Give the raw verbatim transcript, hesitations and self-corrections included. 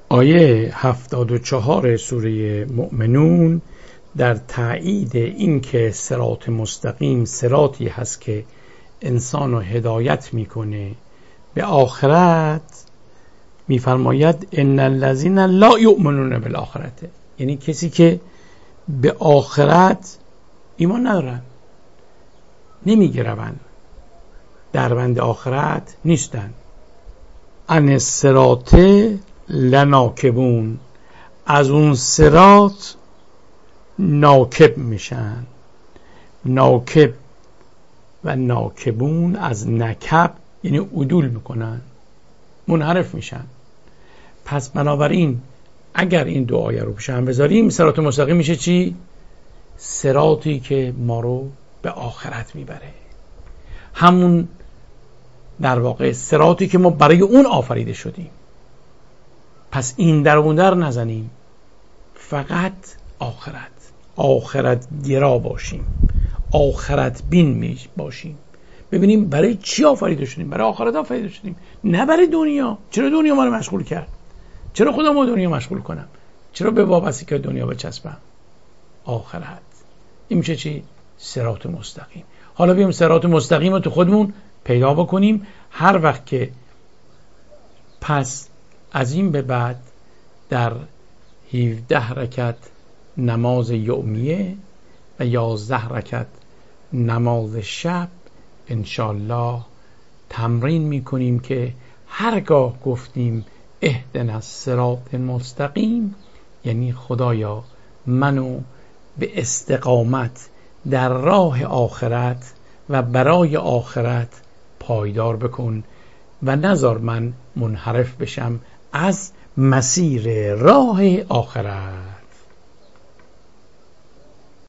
آیه هفتاد و چهار سوره مؤمنون در تایید این که صراط مستقیم صراطی هست که انسان رو هدایت میکنه به آخرت، میفرماید ان الذین لا یؤمنون بالآخرة، یعنی کسی که به آخرت ایمان ندارن، نمیگرون، در بند آخرت نیستن. عن الصراط لناکبون، از اون صراط ناکب میشن. ناکب و ناکبون از نکب یعنی عدول میکنن، منحرف میشن. پس بنابراین اگر این دو آیه رو پیش هم بذاریم، صراط مستقیم میشه چی؟ صراطی که ما رو به آخرت میبره، همون در واقع صراطی که ما برای اون آفریده شدیم. پس این در اون در نزنیم، فقط آخرت آخرت گرا باشیم، آخرت بین باشیم، ببینیم برای چی آفریده شدیم. برای آخرت آفریده شدیم، نه برای دنیا. چرا دنیا ما رو مشغول کرد؟ چرا خدا ما دنیا مشغول کنم؟ چرا به وابستگی دنیا بچسبم؟ آخرت. این میشه چی؟ صراط مستقیم. حالا بیایم صراط مستقیم رو تو خودمون پیدا بکنیم. هر وقت که پس از این به بعد در هفده رکعت نماز یومیه و یازده رکعت نماز شب انشالله تمرین میکنیم که هرگاه گفتیم اهدنا الصراط المستقیم، یعنی خدایا منو به استقامت در راه آخرت و برای آخرت پایدار بکن و نذار من منحرف بشم از مسیر راه آخرت.